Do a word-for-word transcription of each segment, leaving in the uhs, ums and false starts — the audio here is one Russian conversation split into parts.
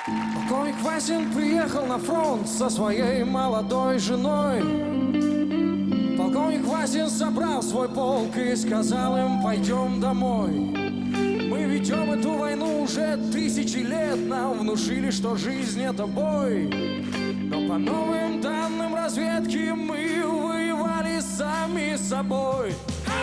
Полковник Васин приехал на фронт со своей молодой женой. Полковник Васин собрал свой полк и сказал им: пойдем домой. Мы ведем эту войну уже тысячи лет. Нам внушили, что жизнь это бой. Но по новым данным разведки мы воевали сами с собой.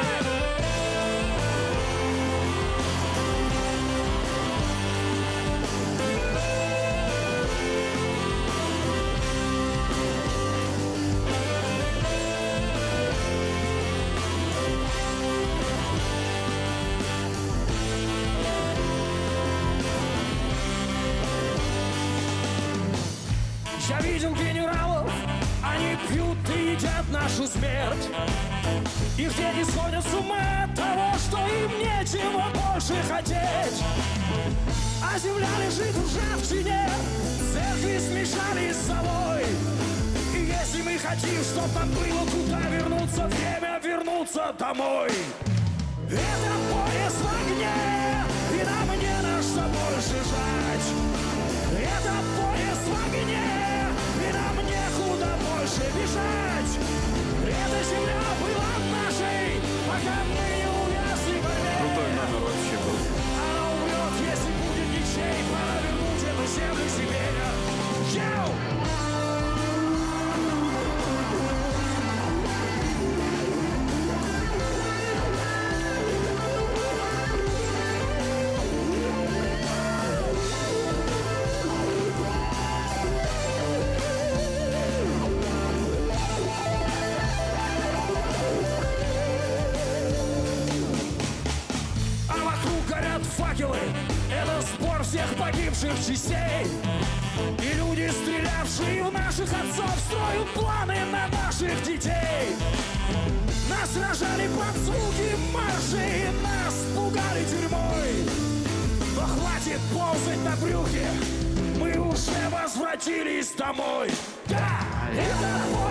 Я видел генералов, они пьют и едят нашу смерть. Их дети сходят с ума от того, что им нечего больше хотеть. А земля лежит в ржавчине, церкви смешали с собой. И если мы хотим, чтоб нам было куда вернуться, время вернуться домой. Это поезд в огне, и нам не на что больше жать. Это поезд в огне, и нам некуда больше бежать. Эта земля была нашей, пока мы не увязли в борьбе. Крутой номер вообще был. Она умрет, если будет ничей. Пора вернуть эту землю себе. Йоу! Факелы — это сбор всех погибших частей. И люди, стрелявшие в наших отцов, строят планы на наших детей. Нас сражали под звуки маршей, нас пугали тюрьмой. Но хватит ползать на брюхе, мы уже возвратились домой. Да, это